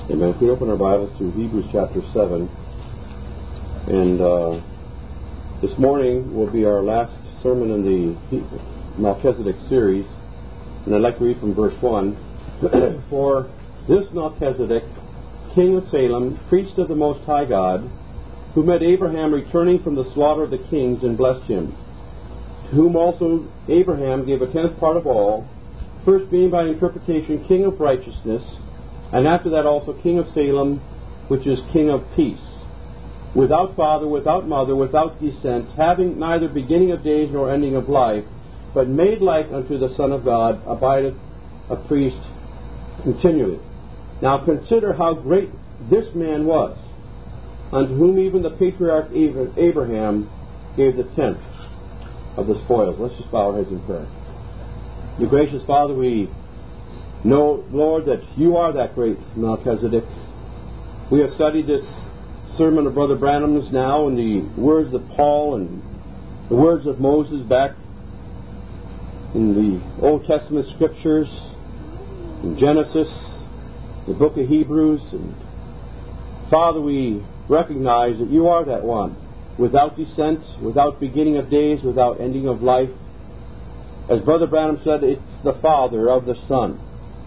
Amen. If we open our Bibles to Hebrews chapter 7, and this morning will be our last sermon in the Melchizedek series, and I'd like to read from verse 1. For this Melchizedek, king of Salem, priest of the Most High God, who met Abraham returning from the slaughter of the kings and blessed him, to whom also Abraham gave a tenth part of all, first being by interpretation king of righteousness, and after that also king of Salem, which is king of peace, without father, without mother, without descent, having neither beginning of days nor ending of life, but made like unto the Son of God, abideth a priest continually. Now consider how great this man was, unto whom even the patriarch Abraham gave the tenth of the spoils. Let's just bow our heads in prayer. Your gracious Father, we know, Lord, that you are that great Melchizedek. We have studied this sermon of Brother Branham's now in the words of Paul and the words of Moses back in the Old Testament scriptures, in Genesis, the book of Hebrews. And Father, we recognize that you are that one, without descent, without beginning of days, without ending of life. As Brother Branham said, it's the Father of the Son.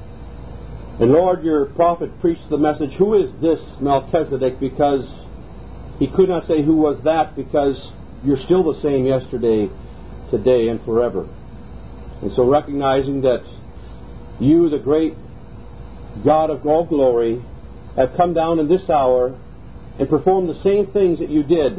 And Lord, your prophet preached the message, who is this Melchizedek? Because he could not say who was that, because you're still the same yesterday, today, and forever. And so recognizing that you, the great God of all glory, have come down in this hour and performed the same things that you did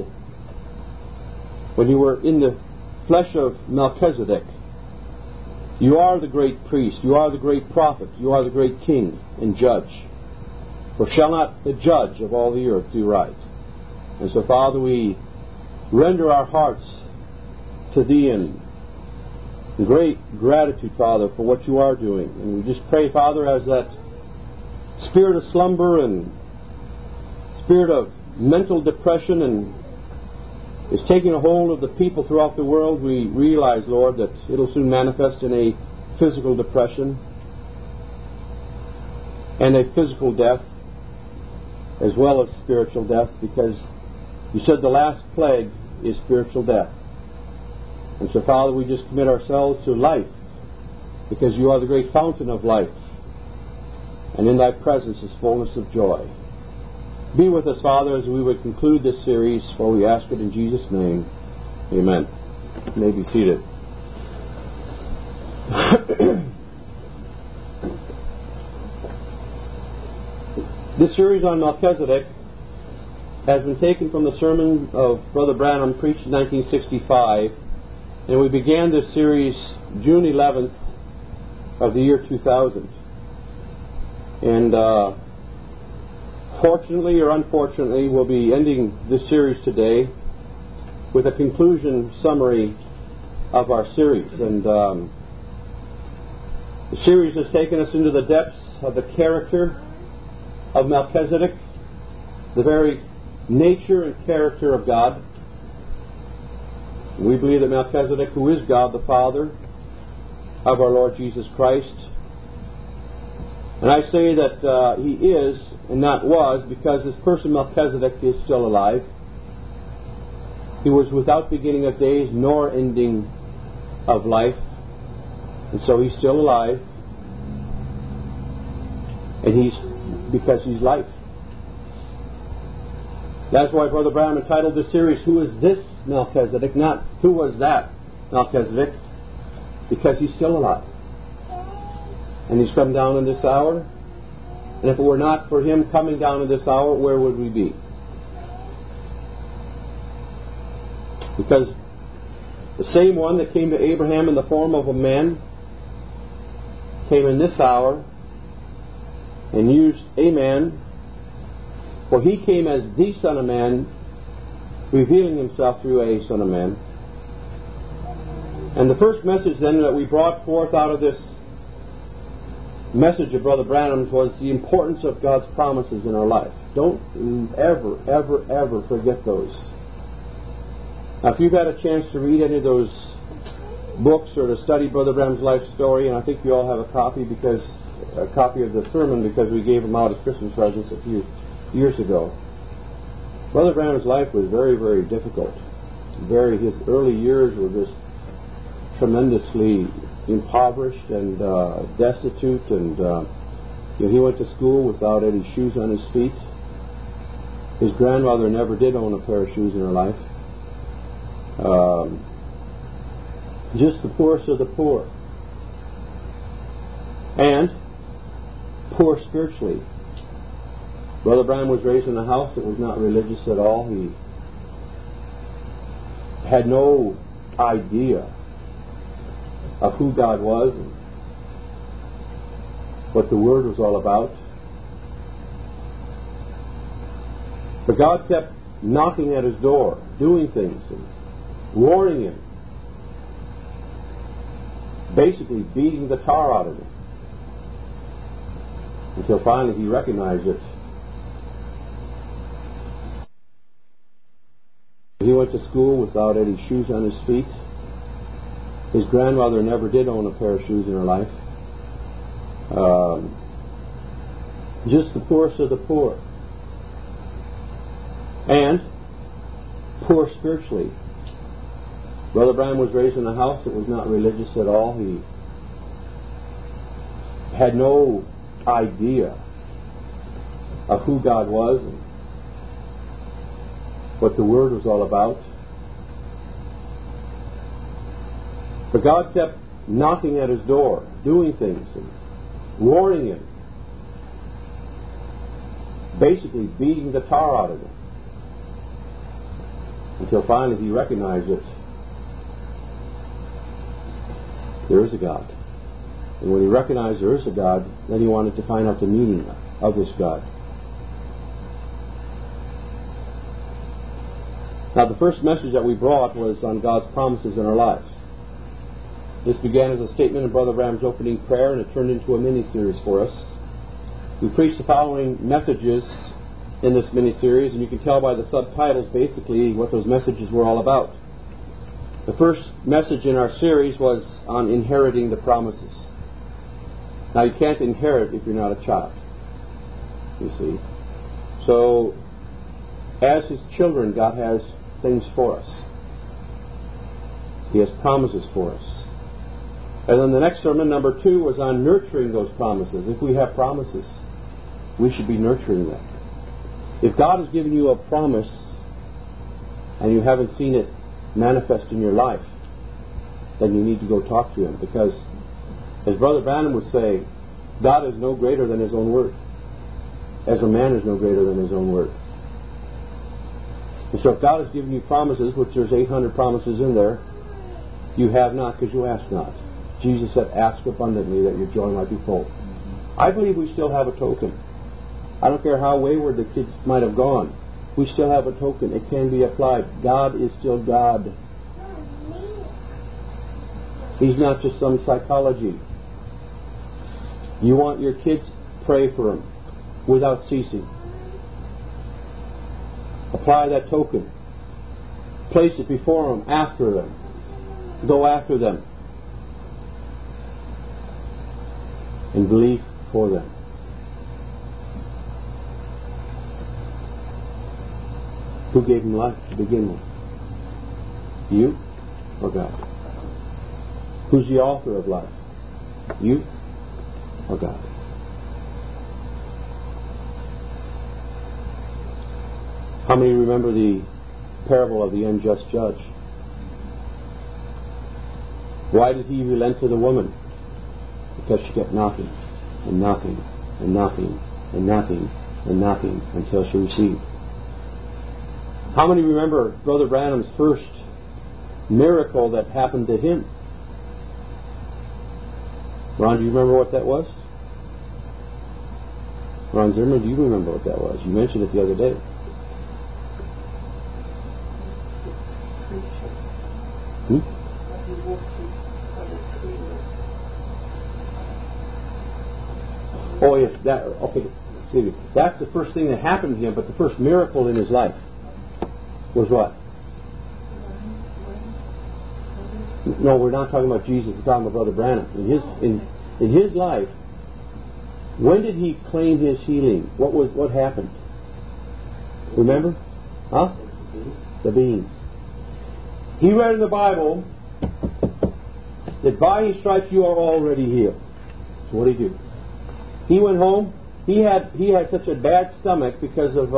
when you were in the flesh of Melchizedek. You are the great priest, you are the great prophet, you are the great king and judge. For shall not the judge of all the earth do right? And so, Father, we render our hearts to Thee in great gratitude, Father, for what you are doing. And we just pray, Father, as that spirit of slumber and spirit of mental depression and is taking a hold of the people throughout the world, we realize, Lord, that it'll soon manifest in a physical depression and a physical death as well as spiritual death, because you said the last plague is spiritual death. And so, Father, we just commit ourselves to life, because you are the great fountain of life, and in thy presence is fullness of joy. Be with us, Father, as we would conclude this series, for we ask it in Jesus' name. Amen. You may be seated. This series on Melchizedek has been taken from the sermon of Brother Branham, preached in 1965, and we began this series June 11th of the year 2000. And fortunately or unfortunately, we'll be ending this series today with a conclusion summary of our series. And the series has taken us into the depths of the character of Melchizedek, the very nature and character of God. We believe that Melchizedek, who is God the Father of our Lord Jesus Christ, and I say that he is and not was, because this person Melchizedek is still alive. He was without beginning of days nor ending of life, and so he's still alive, and because he's life. That's why Brother Branham entitled this series, Who is this Melchizedek? Not who was that Melchizedek, because he's still alive. And he's come down in this hour. And if it were not for him coming down in this hour, where would we be? Because the same one that came to Abraham in the form of a man came in this hour and used a man, for he came as the Son of Man, revealing himself through a Son of Man. And the first message then that we brought forth out of this message of Brother Branham's was the importance of God's promises in our life. Don't ever, ever, ever forget those. Now, if you've had a chance to read any of those books or to study Brother Branham's life story, and I think you all have a copy, because a copy of the sermon because we gave them out as Christmas presents a few years ago. Brother Branham's life was very, very difficult. His early years were just tremendously impoverished and destitute, and he went to school without any shoes on his feet. His grandmother never did own a pair of shoes in her life. Just the poorest of the poor. And poor spiritually. Brother Branham was raised in a house that was not religious at all. He had no idea of who God was and what the Word was all about. But God kept knocking at his door, doing things, and warning him, basically beating the tar out of him, until finally he recognized it. He went to school without any shoes on his feet. His grandmother never did own a pair of shoes in her life. Just the poorest of the poor. And poor spiritually. Brother Branham was raised in a house that was not religious at all. He had no idea of who God was and what the Word was all about. But God kept knocking at his door, doing things, and warning him, basically beating the tar out of him, until finally he recognized it. There is a God. And when he recognized there is a God, then he wanted to find out the meaning of this God. Now, the first message that we brought was on God's promises in our lives. This began as a statement in Brother Branham's opening prayer, and it turned into a mini-series for us. We preached the following messages in this mini-series, and you can tell by the subtitles basically what those messages were all about. The first message in our series was on inheriting the promises. Now, you can't inherit if you're not a child, you see. So, as His children, God has things for us. He has promises for us. And then the next sermon, number 2, was on nurturing those promises. If we have promises, we should be nurturing them. If God has given you a promise and you haven't seen it manifest in your life, then you need to go talk to Him. Because, as Brother Branham would say, God is no greater than His own Word, as a man is no greater than his own Word. And so if God has given you promises, which there's 800 promises in there, you have not because you ask not. Jesus said, ask abundantly that your joy might be full. I believe we still have a token. I don't care how wayward the kids might have gone. We still have a token. It can be applied. God is still God. He's not just some psychology. You want your kids, pray for them without ceasing. Apply that token. Place it before them, after them. Go after them. And believe for them. Who gave them life to begin with? You or God? Who's the author of life? You or God? How many remember the parable of the unjust judge? Why did he relent to the woman? Because she kept knocking and knocking and knocking and knocking and knocking until she received. How many remember Brother Branham's first miracle that happened to him? Ron, do you remember what that was? Ron Zimmerman, do you remember what that was? You mentioned it the other day. Oh yes, okay. That's the first thing that happened to him, but the first miracle in his life was what? No, we're not talking about Jesus. We're talking about Brother Branham. In his life, When did he claim his healing? What happened? Remember? Huh? The beans. He read in the Bible that by his stripes you are already healed. So what did he do? He went home. He had such a bad stomach because of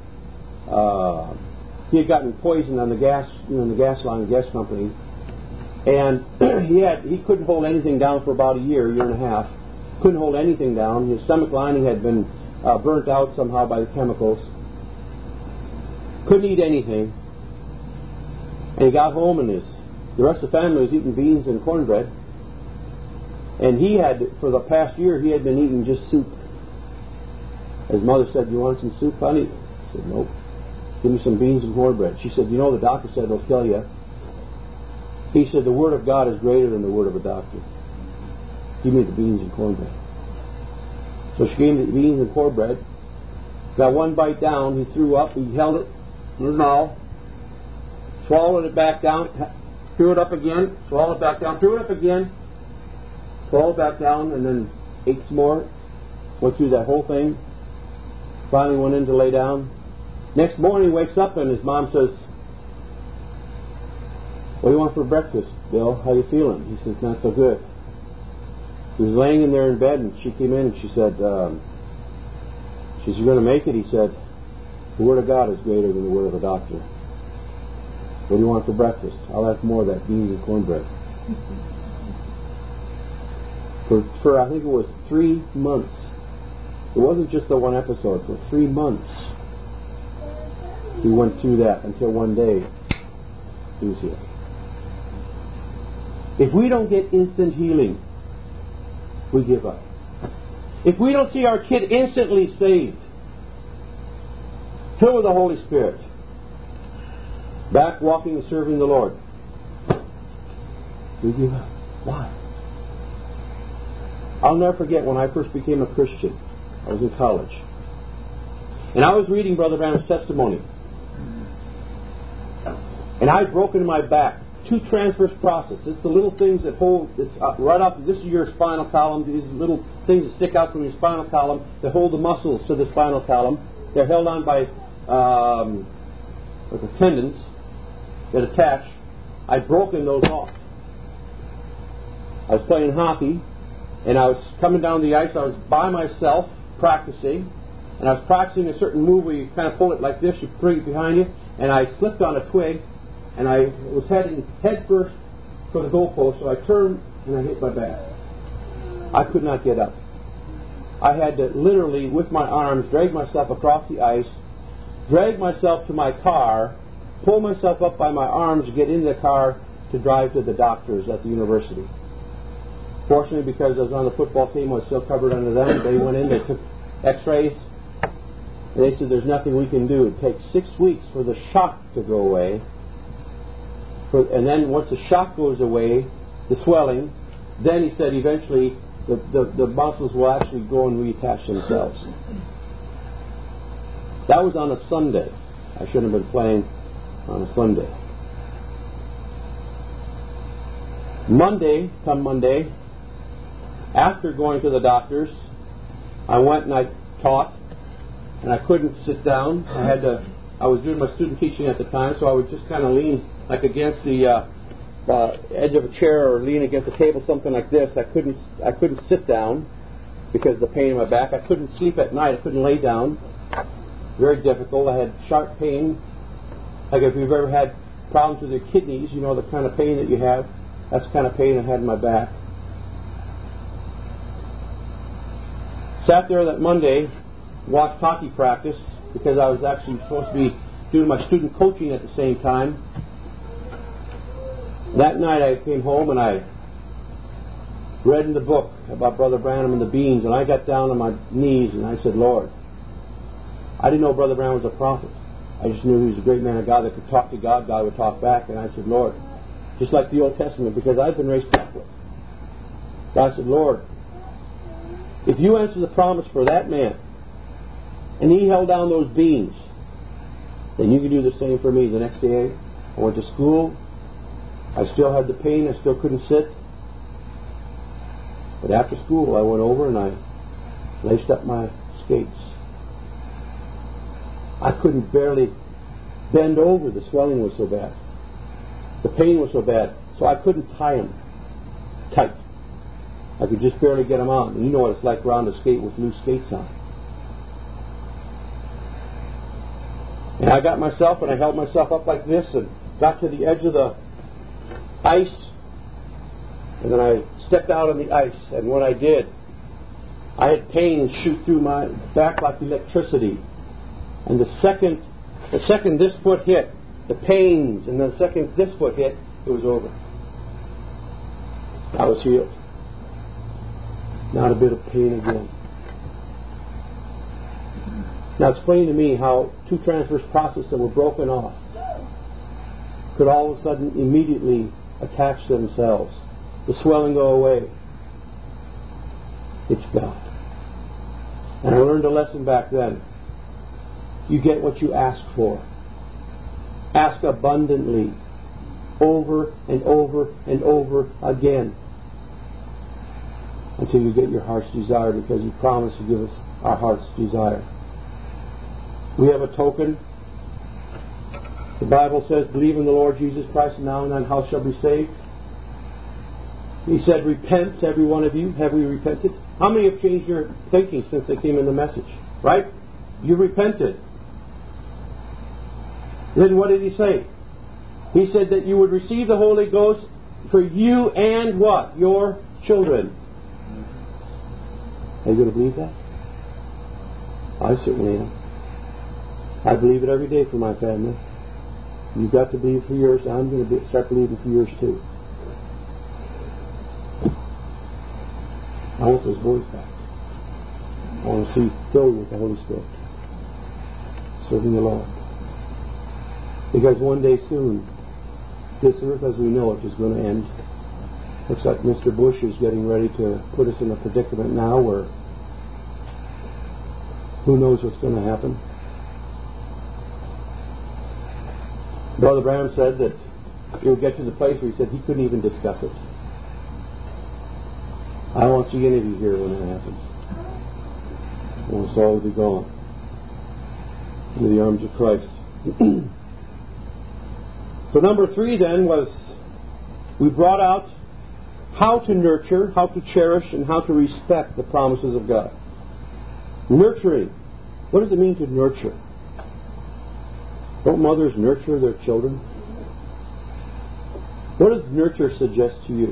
he had gotten poisoned on the gas, in the gas line, gas company, and he couldn't hold anything down for about a year and a half. Couldn't hold anything down. His stomach lining had been burnt out somehow by the chemicals. Couldn't eat anything. And he got home, and the rest of the family was eating beans and cornbread. And he had, for the past year, he had been eating just soup. His mother said, "You want some soup, honey?" He said, "Nope. Give me some beans and cornbread." She said, "You know, the doctor said it'll kill you." He said, "The Word of God is greater than the word of a doctor. Give me the beans and cornbread." So she gave him the beans and cornbread. Got one bite down. He threw up. He held it in his mouth. Swallowed it back down. Threw it up again. Swallowed it back down. Threw it up again. Swallowed it back down. And then ate some more. Went through that whole thing. Finally went in to lay down. Next morning he wakes up and his mom says, "What do you want for breakfast, Bill? How you feeling?" He says, "Not so good." He was laying in there in bed, and she came in and she said, "You're going to make it?" He said, "The Word of God is greater than the word of a doctor. What do you want for breakfast?" "I'll have more of that beans and cornbread." For I think it was 3 months. It wasn't just the one episode. For 3 months he went through that until one day he was healed. If we don't get instant healing, we give up. If we don't see our kid instantly saved, filled with the Holy Spirit, back walking and serving the Lord, we give up. Why? I'll never forget when I first became a Christian. I was in college. And I was reading Brother Branham's testimony. And I'd broken my back. 2 transverse processes. It's the little things that hold, it's right off, this is your spinal column, these little things that stick out from your spinal column that hold the muscles to the spinal column. They're held on by the tendons that attach. I'd broken those off. I was playing hockey, and I was coming down the ice. I was by myself practicing, and I was practicing a certain move where you kind of pull it like this, you bring it behind you, and I slipped on a twig, and I was heading head first for the goalpost, so I turned and I hit my back. I could not get up. I had to literally, with my arms, drag myself across the ice, drag myself to my car, pull myself up by my arms to get in the car to drive to the doctors at the university. Fortunately, because I was on the football team, I was still covered under them. They went in, they took x-rays, and they said there's nothing we can do. It takes 6 weeks for the shock to go away. And then once the shock goes away, the swelling, then he said eventually the muscles will actually go and reattach themselves. That was on a Sunday. I shouldn't have been playing on a Sunday. Monday, after going to the doctors, I went and I taught, and I couldn't sit down. I was doing my student teaching at the time, so I would just kind of lean like against the edge of a chair or lean against a table, something like this. I couldn't sit down because of the pain in my back. I couldn't sleep at night. I couldn't lay down. Very difficult. I had sharp pain. Like if you've ever had problems with your kidneys, you know the kind of pain that you have. That's the kind of pain I had in my back. Sat there that Monday, watched hockey practice because I was actually supposed to be doing my student coaching at the same time. That night I came home and I read in the book about Brother Branham and the beans, and I got down on my knees and I said, "Lord," I didn't know Brother Branham was a prophet. I just knew he was a great man of God that could talk to God. God would talk back. And I said, "Lord," just like the Old Testament, because I've been raised Catholic. I said, "Lord, if you answer the promise for that man, and he held down those beans, then you can do the same for me." The next day I went to school. I still had the pain. I still couldn't sit. But after school I went over and I laced up my skates. I couldn't barely bend over. The swelling was so bad. The pain was so bad. So I couldn't tie them tight. I could just barely get them on. And you know what it's like around a skate with loose skates on. And I got myself, and I held myself up like this and got to the edge of the ice. And then I stepped out on the ice. And when I did, I had pain shoot through my back like electricity. And the second this foot hit, the pains, and the second this foot hit, it was over. I was healed. Not a bit of pain again. Now explain to me how two transverse processes that were broken off could all of a sudden immediately attach themselves. The swelling go away. It's God. And I learned a lesson back then. You get what you ask for. Ask abundantly. Over and over and over again. Until you get your heart's desire, because He promised to give us our heart's desire. We have a token. The Bible says, believe in the Lord Jesus Christ, and now and then how shall be saved. He said, repent, every one of you. Have we repented? How many have changed your thinking since they came in the message? Right? You repented. Then what did He say? He said that you would receive the Holy Ghost for you and what? Your children. Are you going to believe that? I certainly am. I believe it every day for my family. You've got to believe for yours. I'm going to start believing for yours too. I want those boys back. I want to see filled with the Holy Spirit, serving the Lord. Because one day soon, this earth as we know it is going to end. Looks like Mr. Bush is getting ready to put us in a predicament now where who knows what's going to happen. Brother Branham said that he would get to the place where he said he couldn't even discuss it. I don't want to see any of you here when that happens. I want us all to be gone into the arms of Christ. So number 3 then was we brought out how to nurture, how to cherish, and how to respect the promises of God. Nurturing. What does it mean to nurture? Don't mothers nurture their children? What does nurture suggest to you?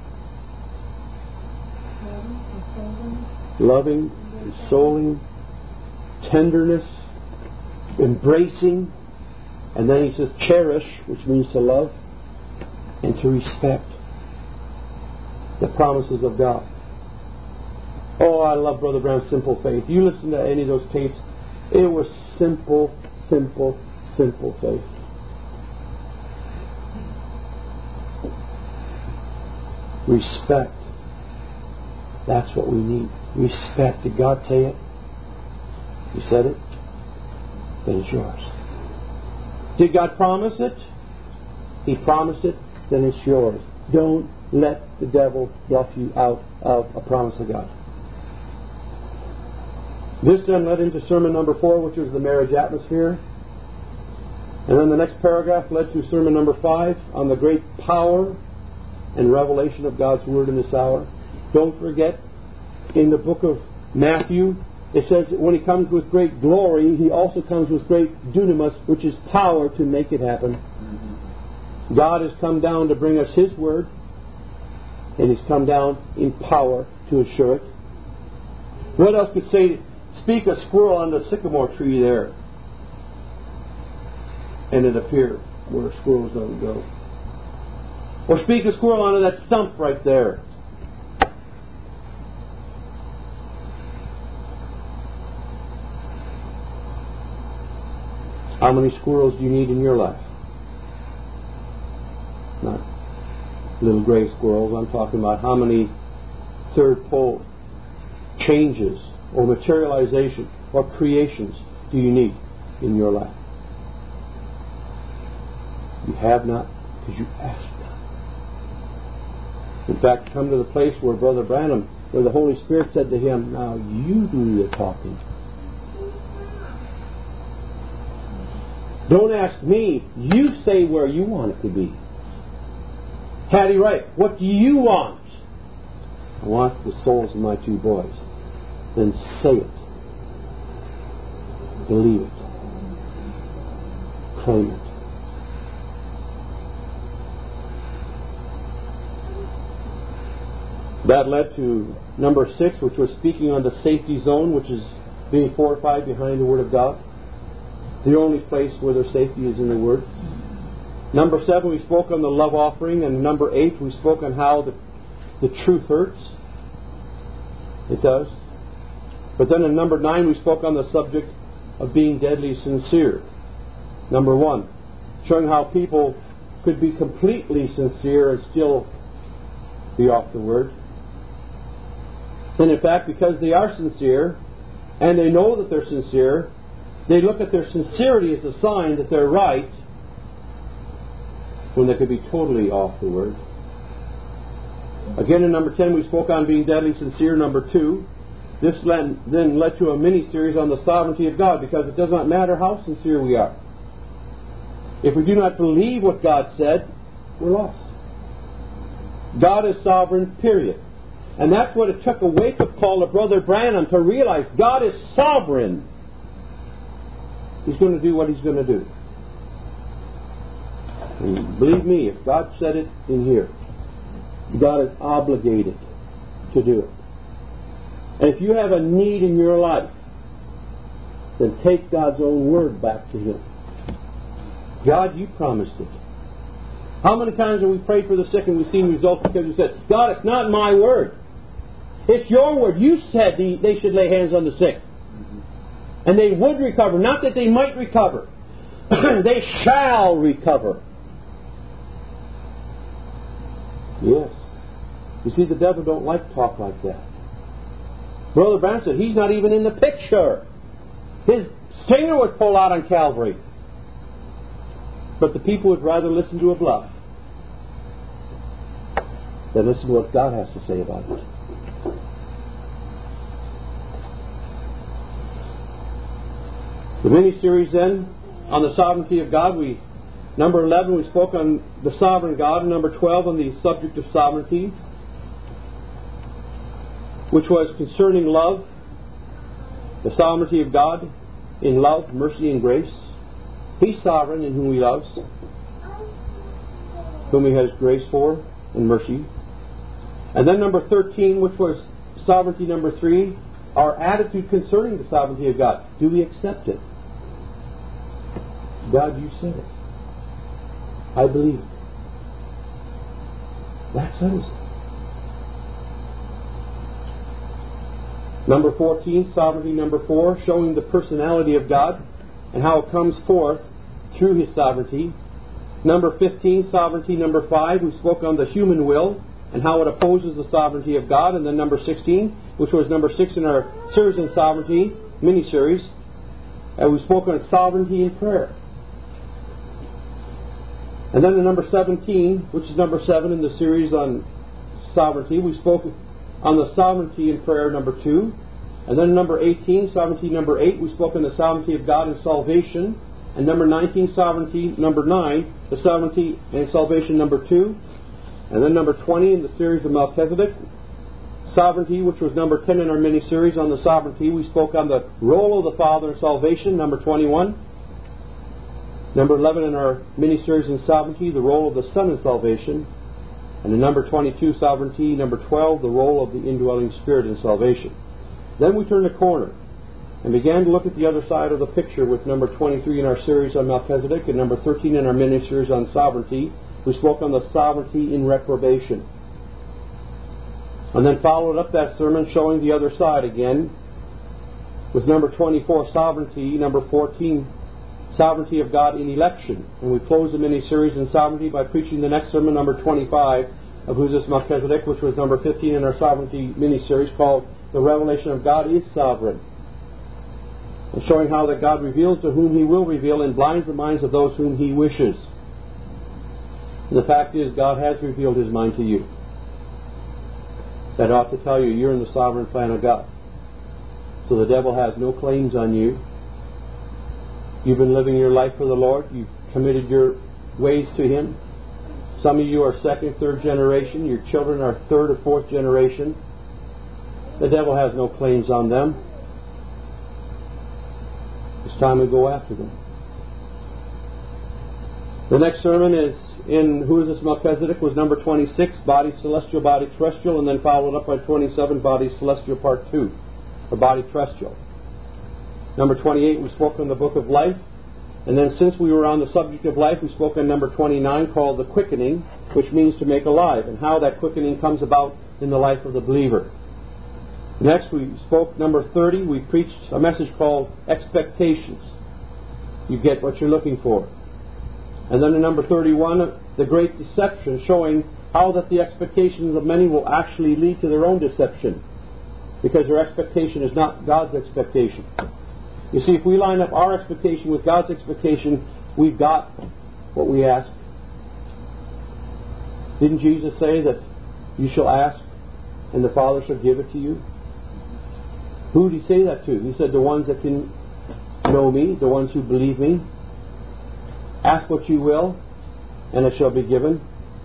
Loving, consoling, tenderness, embracing, and then he says cherish, which means to love, and to respect the promises of God. Oh, I love Brother Branham's Simple Faith. You listen to any of those tapes, it was simple, simple, simple faith. Respect. That's what we need. Respect. Did God say it? He said it. Then it's yours. Did God promise it? He promised it. Then it's yours. Don't let the devil bluff you out of a promise of God. This then led into sermon number 4, which was the marriage atmosphere. And then the next paragraph led to sermon number 5 on the great power and revelation of God's Word in this hour. Don't forget, in the book of Matthew, it says that when He comes with great glory, He also comes with great dunamis, which is power to make it happen. God has come down to bring us His Word, and He's come down in power to assure it. What else could say, speak a squirrel on the sycamore tree there, and it appear where squirrels don't go. Or speak a squirrel onto that stump right there. How many squirrels do you need in your life? Not little gray squirrels. I'm talking about how many third pole changes or materialization or creations do you need in your life? You have not because you ask not. In fact, come to the place where Brother Branham where the Holy Spirit said to him, now you do the talking. Don't ask me. You say where you want it to be. Hattie Wright, what do you want? I want the souls of my two boys. Then say it. Believe it. Claim it. That led to number 6, which was speaking on the safety zone, which is being fortified behind the Word of God. The only place where there's safety is in the Word. Number 7, we spoke on the love offering. And number 8, we spoke on how the truth hurts. It does. But then in number 9, we spoke on the subject of being deadly sincere. Number 1, showing how people could be completely sincere and still be off the Word. And in fact, because they are sincere, and they know that they're sincere, they look at their sincerity as a sign that they're right, when they could be totally off the Word. Again, in number 10, we spoke on being deadly sincere. Number 2, this then led to a mini-series on the sovereignty of God, because it does not matter how sincere we are. If we do not believe what God said, we're lost. God is sovereign, period. And that's what it took a wake-up call of Brother Branham to realize God is sovereign. He's going to do what He's going to do. And believe me, if God said it in here, God is obligated to do it. And if you have a need in your life, then take God's own word back to Him. God, you promised it. How many times have we prayed for the sick and we've seen results because we said, God, it's not my word. It's your word. You said they should lay hands on the sick. And they would recover. Not that they might recover. They shall recover. Yes. You see, the devil don't like talk like that. Brother Branham said he's not even in the picture. His stinger was pulled out on Calvary. But the people would rather listen to a bluff than listen to what God has to say about it. The mini-series then on the sovereignty of God, number 11 we spoke on the sovereign God, and number 12 on the subject of sovereignty, which was concerning love, the sovereignty of God in love, mercy, and grace. He's sovereign in whom He loves, whom He has grace for and mercy. And then number 13, which was sovereignty number 3, our attitude concerning the sovereignty of God. Do we accept it? God, you said it. I believe it. That settles it. Number 14, sovereignty number 4, showing the personality of God and how it comes forth through His sovereignty. Number 15, sovereignty number 5, we spoke on the human will and how it opposes the sovereignty of God. And then number 16, which was number 6 in our series on sovereignty, mini-series, and we spoke on sovereignty in prayer. And then in number 17, which is number 7 in the series on sovereignty, we spoke on the sovereignty in prayer number 2. And then number 18, sovereignty number 8, we spoke on the sovereignty of God in salvation. And number 19, sovereignty number 9, the sovereignty and salvation number 2. And then number 20 in the series of Melchizedek, sovereignty, which was number 10 in our mini-series on the sovereignty. We spoke on the role of the Father in salvation, number 21. Number 11 in our mini-series in sovereignty, the role of the Son in salvation. And in number 22, sovereignty. Number 12, the role of the indwelling Spirit in salvation. Then we turned the corner and began to look at the other side of the picture with number 23 in our series on Melchizedek and number 13 in our mini-series on sovereignty. We spoke on the sovereignty in reprobation. And then followed up that sermon showing the other side again with number 24, sovereignty, number 14, sovereignty of God in election. And we closed the mini-series in sovereignty by preaching the next sermon, number 25, of Who's This Melchizedek, which was number 15 in our sovereignty mini-series called The Revelation of God is Sovereign. And showing how that God reveals to whom He will reveal and blinds the minds of those whom He wishes. And the fact is, God has revealed His mind to you. That ought to tell you you're in the sovereign plan of God. So the devil has no claims on you. You've been living your life for the Lord. You've committed your ways to Him. Some of you are second, third generation. Your children are third or fourth generation. The devil has no claims on them. It's time to go after them. The next sermon is in Who is this Melchizedek? Was number 26, Body Celestial, Body Terrestrial, and then followed up by 27, Body Celestial Part 2, or Body Terrestrial. Number 28, we spoke on the Book of Life. And then since we were on the subject of life, we spoke on number 29 called the quickening, which means to make alive, and how that quickening comes about in the life of the believer. Next we spoke number 30, we preached a message called Expectations. You get what you're looking for. And then in number 31, the great deception, showing how that the expectations of many will actually lead to their own deception, because their expectation is not God's expectation. You see, if we line up our expectation with God's expectation, we've got what we ask. Didn't Jesus say that you shall ask and the Father shall give it to you? Who did He say that to? He said the ones that can know Me, the ones who believe Me. Ask what you will, and it shall be given.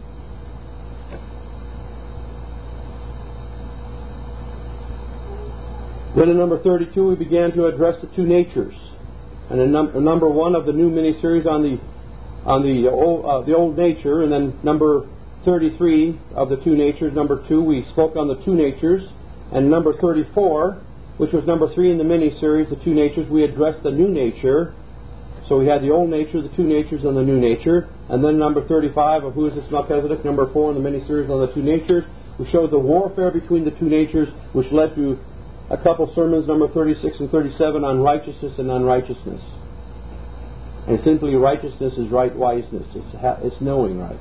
Then in number 32 we began to address the two natures. And in number 1 of the new mini-series on the old nature, and then number 33 of the two natures, number 2, we spoke on the two natures. And number 34, which was number 3 in the mini-series, the two natures, we addressed the new nature. So we had the old nature, the two natures, and the new nature. And then number 35 of Who is this Melchizedek? Number 4 in the mini-series on the two natures. We showed the warfare between the two natures, which led to a couple sermons, number 36 and 37, on righteousness and unrighteousness. And simply righteousness is right wiseness. It's knowing right.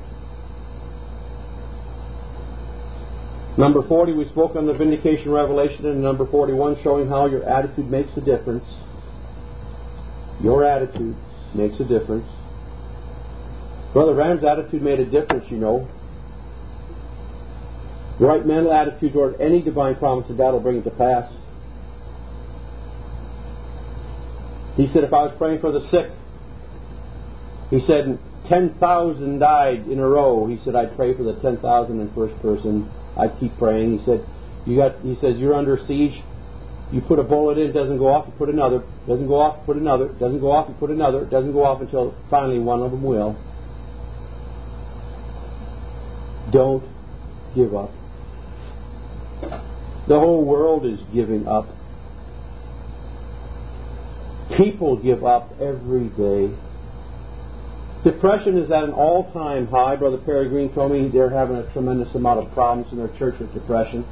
Number 40, we spoke on the vindication revelation, and number 41, showing how your attitude makes a difference. Your attitude makes a difference. Brother Ram's attitude made a difference, you know. The right mental attitude toward any divine promise of God will bring it to pass. He said, if I was praying for the sick, he said 10,000 died in a row. He said, I'd pray for the 10,000 in first person. I'd keep praying. He said, he says, you're under siege. You put a bullet in, it doesn't go off, you put another. Doesn't go off, you put another. Doesn't go off, you put another. It doesn't go off until finally one of them will. Don't give up. The whole world is giving up. People give up every day. Depression is at an all-time high. Brother Perry Green told me they're having a tremendous amount of problems in their church with depression.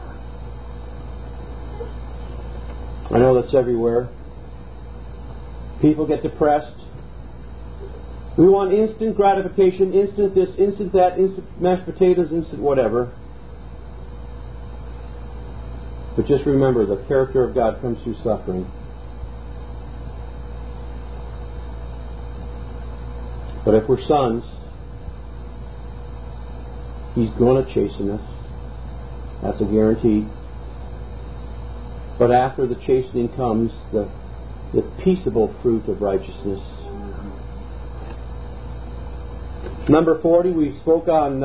I know that's everywhere. People get depressed. We want instant gratification, instant this, instant that, instant mashed potatoes, instant whatever. But just remember, the character of God comes through suffering. But if we're sons, He's going to chasten us. That's a guarantee. But after the chastening comes the peaceable fruit of righteousness. Number 40, we spoke on,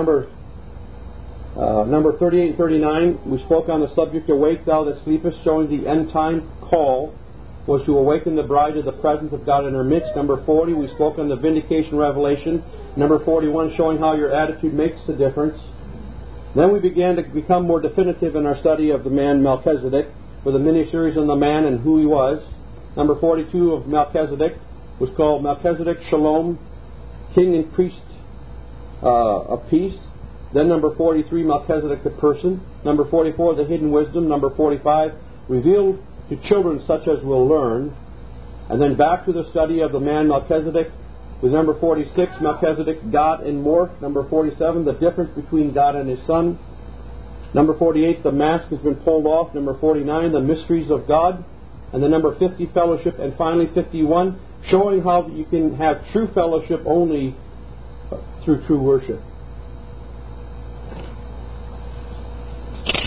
number 38 and 39, we spoke on the subject, Awake thou that sleepest, showing the end time call was to awaken the bride to the presence of God in her midst. Number 40, we spoke on the vindication revelation. Number 41, showing how your attitude makes a difference. Then we began to become more definitive in our study of the man Melchizedek, with a mini-series on the man and who he was. Number 42 of Melchizedek was called Melchizedek Shalom, King and Priest of Peace. Then number 43, Melchizedek the person. Number 44, the hidden wisdom. Number 45, revealed to children such as will learn. And then back to the study of the man Melchizedek with number 46, Melchizedek, God and more. Number 47, the difference between God and His Son. Number 48, the mask has been pulled off. Number 49, the mysteries of God. And then number 50, fellowship. And finally 51, showing how you can have true fellowship only through true worship.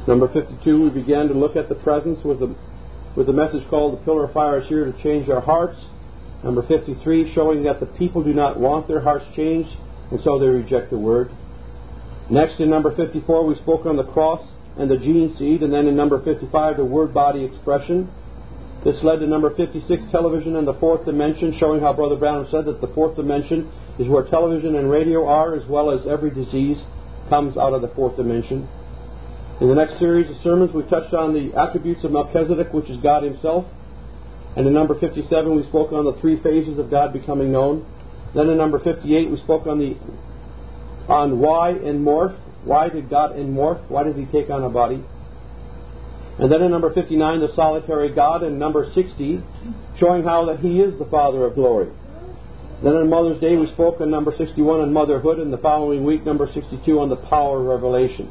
Number 52, we began to look at the presence with the message called The Pillar of Fire is Here to Change Our Hearts. Number 53, showing that the people do not want their hearts changed, and so they reject the Word. Next, in number 54, we spoke on the cross and the gene seed, and then in number 55, the word-body expression. This led to number 56, television and the fourth dimension, showing how Brother Branham said that the fourth dimension is where television and radio are, as well as every disease comes out of the fourth dimension. In the next series of sermons, we touched on the attributes of Melchizedek, which is God Himself. And in number 57, we spoke on the three phases of God becoming known. Then in number 58, we spoke on why and morph. Why did God morph? Why did He take on a body? And then in number 59, the solitary God. And number 60, showing how that He is the Father of glory. Then on Mother's Day, we spoke on number 61 on motherhood, and the following week, number 62 on the power of revelation.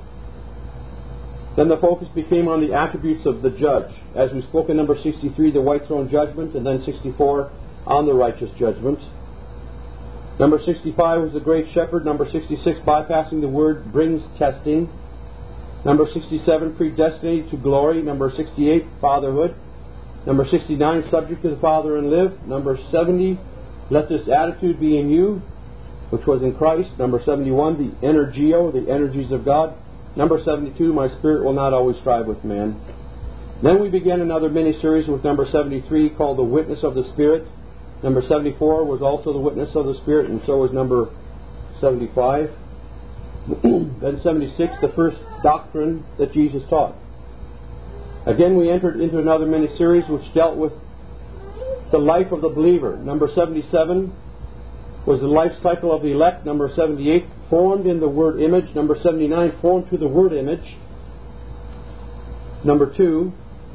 Then the focus became on the attributes of the judge, as we spoke in number 63, the white throne judgment, and then 64 on the righteous judgment. Number 65 was the great shepherd. Number 66, bypassing the word, brings testing. Number 67, predestinated to glory. Number 68, fatherhood. Number 69, subject to the Father and live. Number 70, let this attitude be in you, which was in Christ. Number 71, the energio, the energies of God. Number 72, my spirit will not always strive with man. Then we began another mini-series with number 73 called the witness of the Spirit. Number 74 was also the witness of the Spirit, and so was number 75. Then 76, the first doctrine that Jesus taught. Again, we entered into another mini-series which dealt with the life of the believer. Number 77 was the life cycle of the elect. Number 78, formed in the word image. Number 79, formed to the word image. Number 2.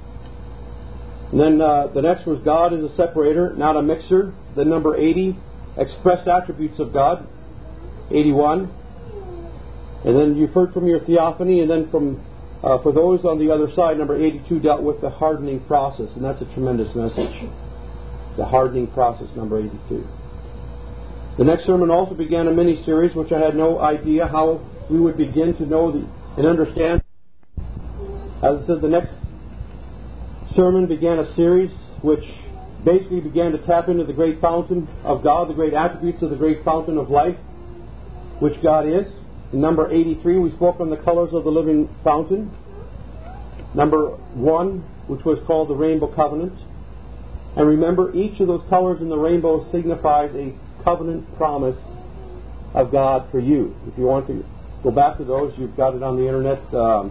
And then the next was God is a separator, not a mixer. Then number 80, expressed attributes of God. 81. And then you've heard from your theophany. And then for those on the other side, number 82 dealt with the hardening process. And that's a tremendous message. The hardening process, number 82. The next sermon also began a mini-series which I had no idea how we would begin to know and understand. As I said, the next sermon began a series which basically began to tap into the great fountain of God, the great attributes of the great fountain of life, which God is. In number 83, we spoke on the colors of the living fountain. Number 1, which was called the Rainbow Covenant. And remember, each of those colors in the rainbow signifies a covenant promise of God for you. If you want to go back to those, you've got it on the internet.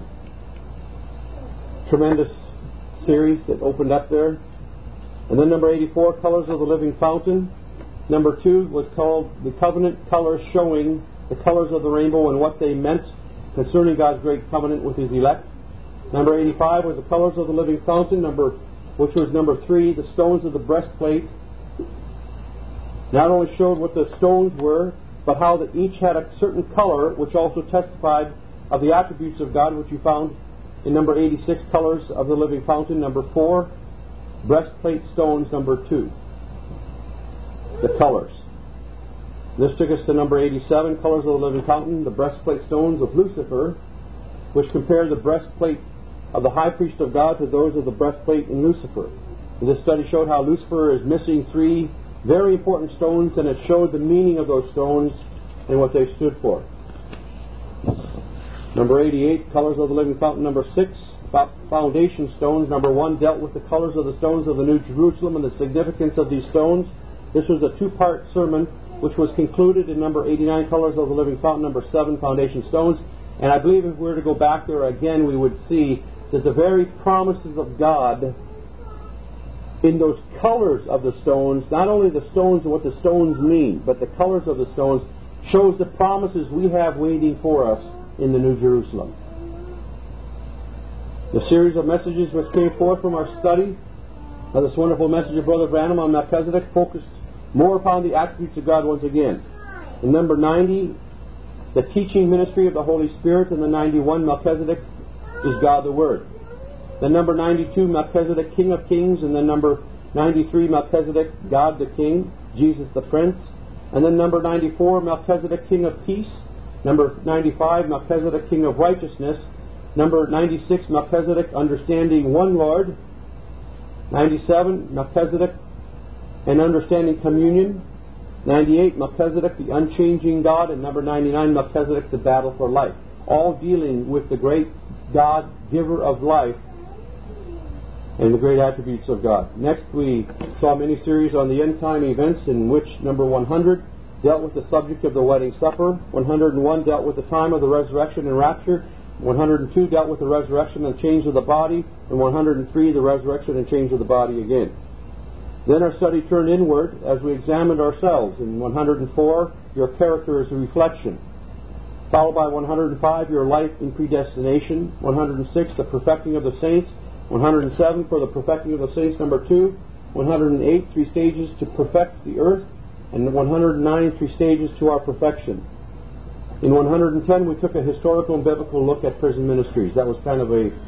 Tremendous series that opened up there. And then number 84, colors of the living fountain. Number 2 was called the covenant colors, showing the colors of the rainbow and what they meant concerning God's great covenant with His elect. Number 85 was the colors of the living fountain, which was number 3, the stones of the breastplate. Not only showed what the stones were, but how that each had a certain color, which also testified of the attributes of God, which you found in number 86, colors of the living fountain. Number 4, breastplate stones. Number 2, the colors. This took us to number 87, colors of the living fountain, the breastplate stones of Lucifer, which compare the breastplate of the high priest of God to those of the breastplate in Lucifer. And this study showed how Lucifer is missing 3 very important stones, and it showed the meaning of those stones and what they stood for. Number 88, colors of the living fountain. Number 6, foundation stones. Number 1 dealt with the colors of the stones of the New Jerusalem and the significance of these stones. This was a 2-part sermon which was concluded in number 89, colors of the living fountain. Number 7, foundation stones. And I believe if we were to go back there again, we would see that the very promises of God in those colors of the stones, not only the stones and what the stones mean, but the colors of the stones shows the promises we have waiting for us in the New Jerusalem. The series of messages which came forth from our study of this wonderful message of Brother Branham on Melchizedek focused more upon the attributes of God once again. In number 90, the teaching ministry of the Holy Spirit. In the 91, Melchizedek is God the Word. Then number 92, Melchizedek, King of Kings. And then number 93, Melchizedek, God the King, Jesus the Prince. And then number 94, Melchizedek, King of Peace. Number 95, Melchizedek, King of Righteousness. Number 96, Melchizedek, understanding one Lord. 97, Melchizedek, and understanding communion. 98, Melchizedek, the unchanging God. And number 99, Melchizedek, the battle for life. All dealing with the great God, giver of life, and the great attributes of God. Next, we saw a mini-series on the end-time events, in which number 100 dealt with the subject of the wedding supper. 101 dealt with the time of the resurrection and rapture. 102 dealt with the resurrection and change of the body. And 103, the resurrection and change of the body again. Then our study turned inward as we examined ourselves. In 104, your character is a reflection. Followed by 105, your life in predestination. 106, the perfecting of the saints. 107, for the perfecting of the saints, number 2. 108, 3 stages to perfect the earth. And 109, 3 stages to our perfection. In 110, we took a historical and biblical look at prison ministries. That was kind of a...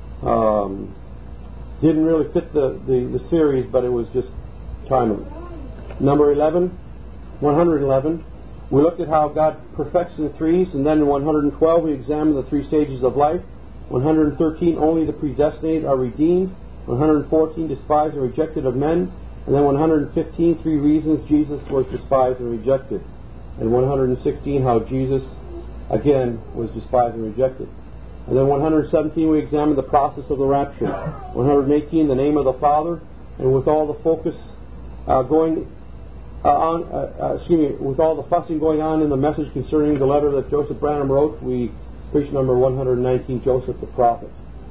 didn't really fit the series, but it was just timely. Number 111, we looked at how God perfects in threes. And then in 112, we examined the 3 stages of life. 113, only the predestinated are redeemed. 114, despised and rejected of men. And then 115, 3 reasons Jesus was despised and rejected. And 116, how Jesus, again, was despised and rejected. And then 117, we examined the process of the rapture. 118, the name of the Father. And with all the focus with all the fussing going on in the message concerning the letter that Joseph Branham wrote, we preached number 119, Joseph the Prophet.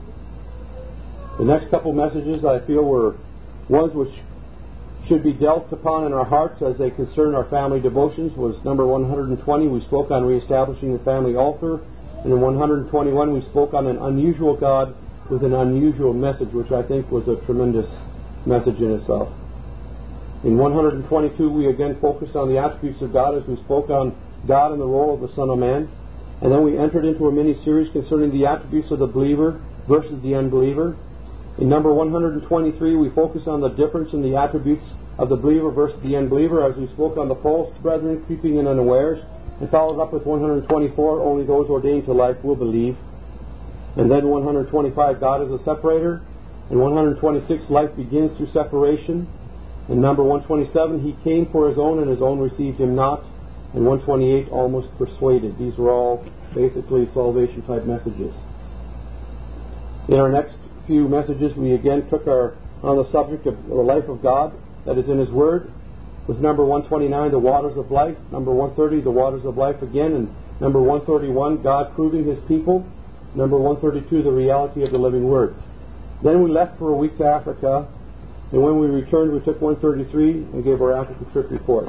The next couple messages I feel were ones which should be dealt upon in our hearts as they concern our family devotions. Was number 120, we spoke on reestablishing the family altar. And in 121, we spoke on an unusual God with an unusual message, which I think was a tremendous message in itself. In 122, we again focused on the attributes of God as we spoke on God and the role of the Son of Man. And then we entered into a mini-series concerning the attributes of the believer versus the unbeliever. In number 123, we focused on the difference in the attributes of the believer versus the unbeliever as we spoke on the false brethren creeping in unawares. And followed up with 124, only those ordained to life will believe. And then 125, God is a separator. And 126, life begins through separation. And number 127, he came for his own and his own received him not. And 128, almost persuaded. These were all basically salvation type messages. In our next few messages, we again took on the subject of the life of God that is in his Word. With number 129, the waters of life. Number 130, the waters of life again. And number 131, God proving his people. Number 132, the reality of the living Word. Then we left for a week to Africa. And when we returned, we took 133 and gave our Africa trip report.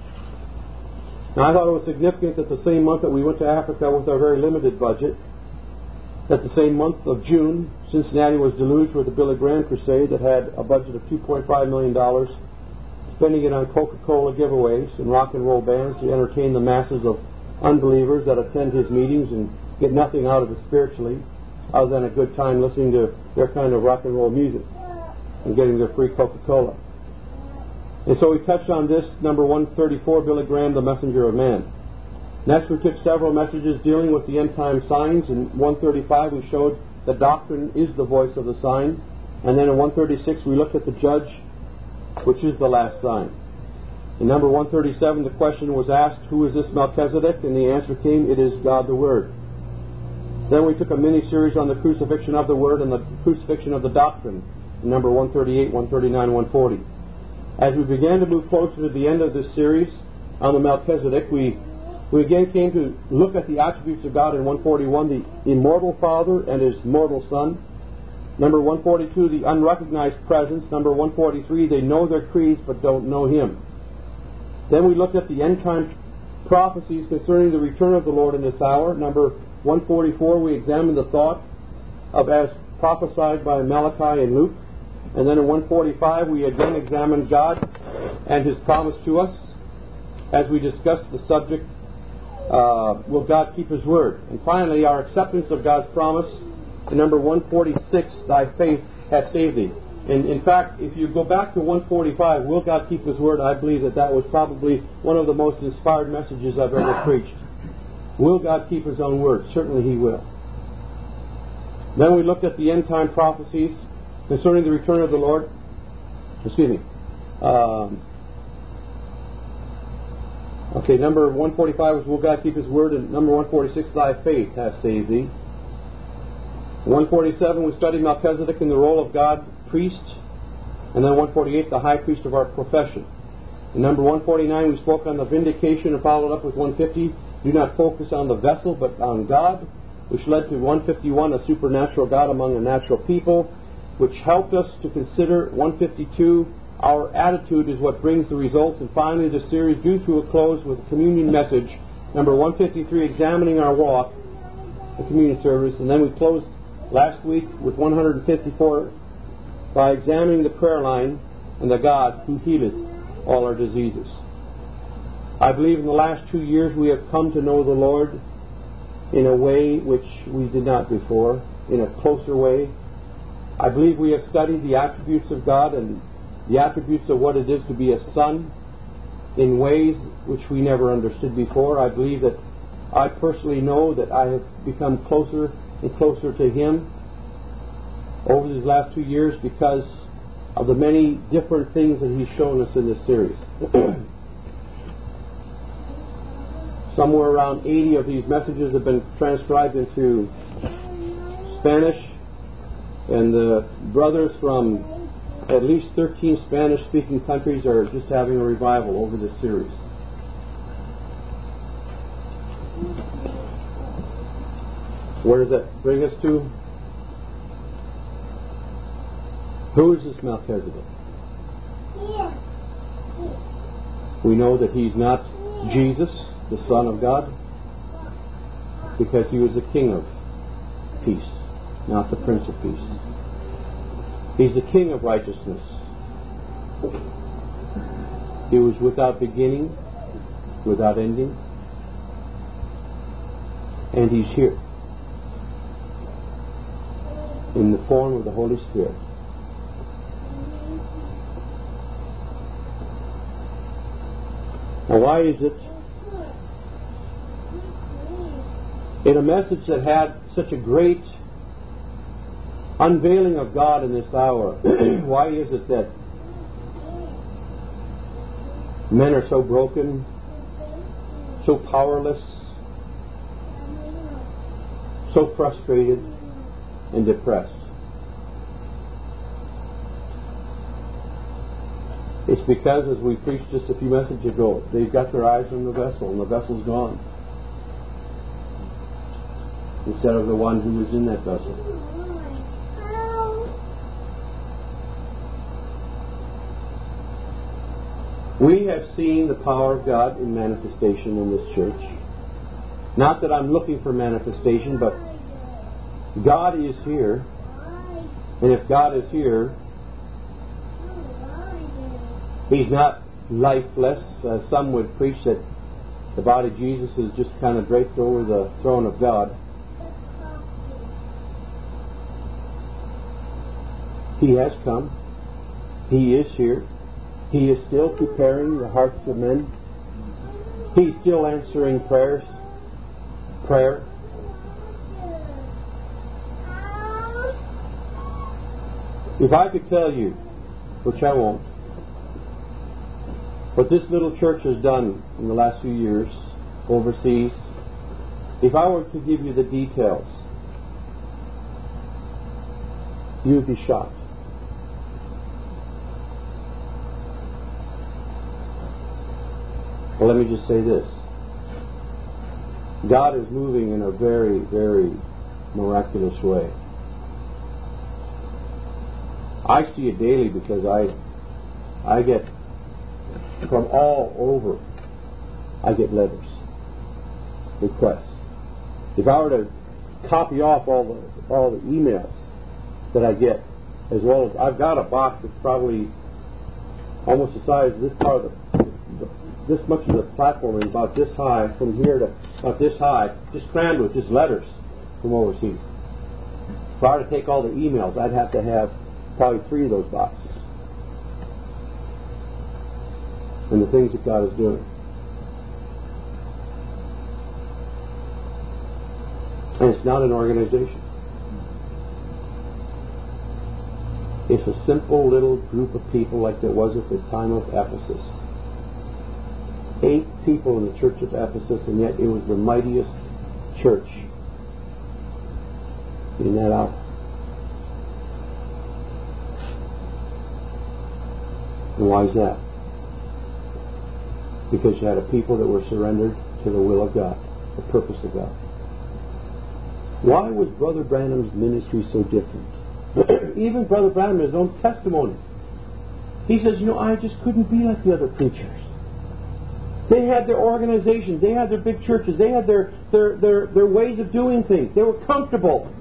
Now, I thought it was significant that the same month that we went to Africa with our very limited budget, that the same month of June, Cincinnati was deluged with the Billy Graham Crusade that had a budget of $2.5 million, spending it on Coca-Cola giveaways and rock and roll bands to entertain the masses of unbelievers that attend his meetings and get nothing out of it spiritually other than a good time listening to their kind of rock and roll music and getting their free Coca-Cola. And so we touched on this, number 134, Billy Graham, the messenger of man. Next, we took several messages dealing with the end-time signs. In 135, we showed the doctrine is the voice of the sign. And then in 136, we looked at the judge, which is the last sign. In number 137, the question was asked, who is this Melchizedek? And the answer came, it is God the Word. Then we took a mini-series on the crucifixion of the Word and the crucifixion of the doctrine. In number 138, 139, 140. As we began to move closer to the end of this series on the Melchizedek, we again came to look at the attributes of God in 141, the immortal Father and his mortal Son. Number 142, the unrecognized presence. Number 143, they know their creeds but don't know Him. Then we looked at the end-time prophecies concerning the return of the Lord in this hour. Number 144, we examined the thought of as prophesied by Malachi and Luke. And then in 145, we again examined God and His promise to us as we discussed the subject, will God keep His word? And finally, our acceptance of God's promise. In number 146, thy faith hath saved thee. And in fact, if you go back to 145, will God keep His word? I believe that was probably one of the most inspired messages I've ever preached. Will God keep His own word? Certainly He will. Then we looked at the end time prophecies concerning the return of the Lord. Number 145 was, will God keep His word? And number 146, thy faith hath saved thee. 147, we studied Melchizedek in the role of God, priest. And then 148, the high priest of our profession. In number 149, we spoke on the vindication and followed up with 150, do not focus on the vessel but on God, which led to 151, a supernatural God among a natural people, which helped us to consider 152, our attitude is what brings the results. And finally, the series drew to a close with a communion message. Number 153, examining our walk, the communion service. And then we closed last week with 154 by examining the prayer line and the God who healeth all our diseases. I believe in the last 2 years we have come to know the Lord in a way which we did not before, in a closer way. I believe we have studied the attributes of God and the attributes of what it is to be a son in ways which we never understood before. I believe that I personally know that I have become closer and closer to Him over these last 2 years because of the many different things that He's shown us in this series. Somewhere around 80 of these messages have been transcribed into Spanish, and the brothers from at least 13 Spanish-speaking countries are just having a revival over this series. Where does that bring us to? Who is this Melchizedek? We know that he's not Jesus, the Son of God, because he was the King of peace, not the Prince of Peace. He's the King of righteousness. He was without beginning, without ending, and he's here in the form of the Holy Spirit. Now, why is it in a message that had such a great unveiling of God in this hour, why is it that men are so broken, so powerless, so frustrated and depressed? It's because, as we preached just a few messages ago, they've got their eyes on the vessel, and the vessel's gone, instead of the one who was in that vessel. We have seen the power of God in manifestation in this church. Not that I'm looking for manifestation, but God is here. And if God is here, He's not lifeless. Some would preach that the body of Jesus is just kind of draped over the throne of God. He has come. He is here. He is still preparing the hearts of men. He's still answering prayer. If I could tell you, which I won't, what this little church has done in the last few years overseas, if I were to give you the details, you would be shocked. Well, let me just say this. God is moving in a very, very miraculous way. I see it daily because I get from all over, I get letters, requests. If I were to copy off all the emails that I get, as well as I've got a box that's probably almost the size of this part of this much of the platform, is about this high, from here to about this high, just crammed with just letters from overseas. If I were to take all the emails, I'd have to have probably 3 of those boxes. And the things that God is doing. And it's not an organization. It's a simple little group of people like there was at the time of Ephesus. 8 people in the church of Ephesus, and yet it was the mightiest church in that hour. And why is that? Because you had a people that were surrendered to the will of God, the purpose of God. Why was Brother Branham's ministry so different? Even Brother Branham, his own testimony, he says, I just couldn't be like the other preachers. They had their organizations, they had their big churches, they had their ways of doing things. They were comfortable.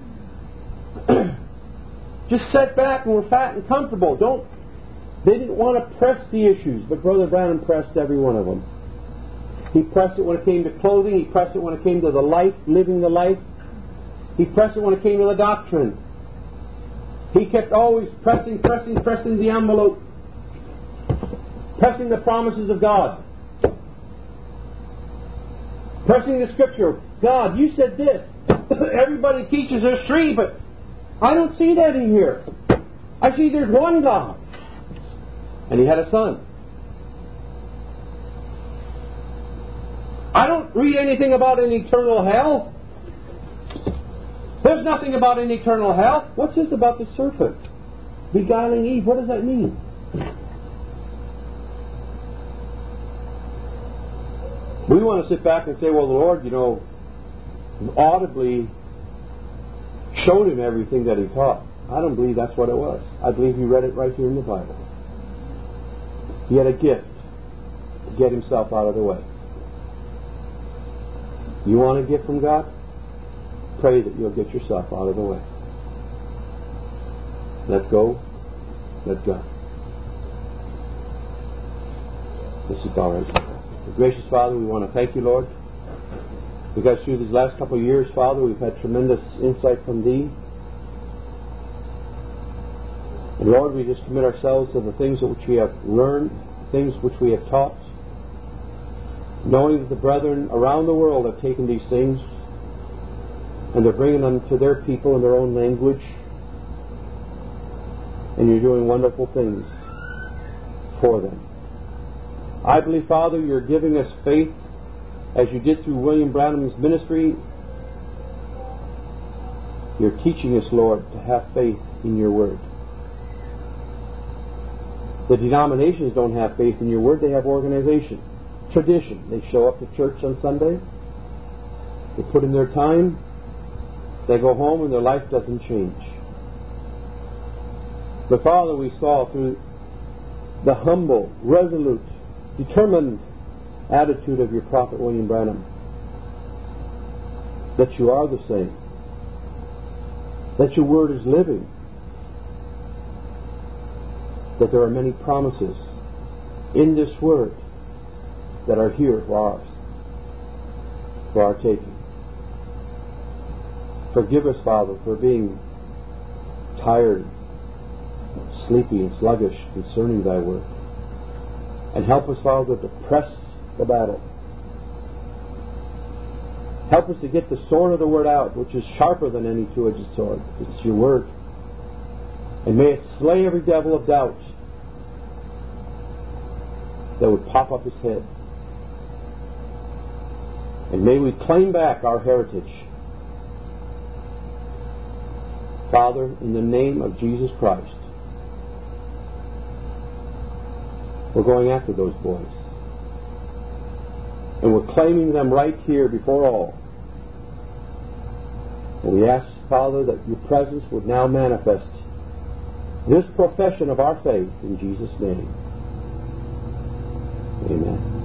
Just sat back and were fat and comfortable. They didn't want to press the issues, but Brother Branham pressed every one of them. He pressed it when it came to clothing. He pressed it when it came to the life, living the life. He pressed it when it came to the doctrine. He kept always pressing the envelope, pressing the promises of God, pressing the Scripture. God, you said this. Everybody teaches there's 3, but I don't see that in here. I see there's one God. And he had a son. I don't read anything about an eternal hell. There's nothing about an eternal hell. What's this about the serpent beguiling Eve? What does that mean? We want to sit back and say, well, the Lord, audibly showed him everything that he taught. I don't believe that's what it was. I believe he read it right here in the Bible. He had a gift to get himself out of the way. You want a gift from God? Pray that you'll get yourself out of the way. Let go. Let God. This is all right. Gracious Father, we want to thank you, Lord, because through these last couple of years, Father, we've had tremendous insight from Thee. And Lord, we just commit ourselves to the things which we have learned, things which we have taught, knowing that the brethren around the world have taken these things and they're bringing them to their people in their own language, and you're doing wonderful things for them. I believe, Father, you're giving us faith as you did through William Branham's ministry. You're teaching us, Lord, to have faith in your word. The denominations don't have faith in your word. They have organization, tradition. They show up to church on Sunday. They put in their time. They go home and their life doesn't change. But Father, we saw through the humble, resolute, determined attitude of your prophet William Branham that you are the same, that your word is living, that there are many promises in this word that are here for ours, for our taking. Forgive us, Father, for being tired, sleepy, and sluggish concerning thy word. And help us, Father, to press the battle. Help us to get the sword of the word out, which is sharper than any two-edged sword. It's your word. And may it slay every devil of doubt that would pop up his head. And may we claim back our heritage. Father, in the name of Jesus Christ, we're going after those boys. And we're claiming them right here before all. And we ask, Father, that your presence would now manifest this profession of our faith in Jesus' name. Amen.